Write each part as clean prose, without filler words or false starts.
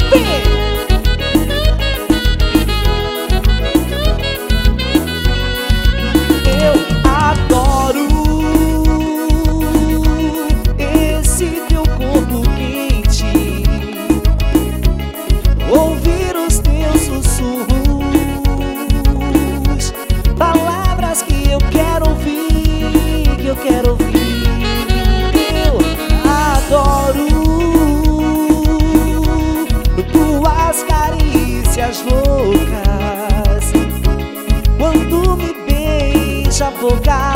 Ouvir os teus sussurros, palavras que eu quero ouvir, que eu quero ouvir. Eu adoro tuas carícias loucas, quando me beija a boca,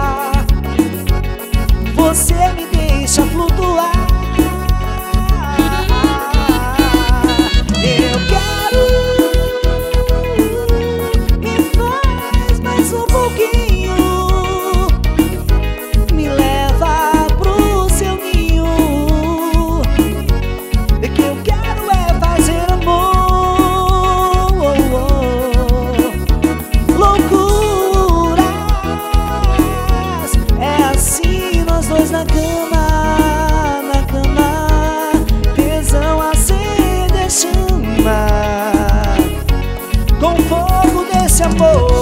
você me deixa flutuar. Na cama, tesão acende a chama, com fogo desse amor.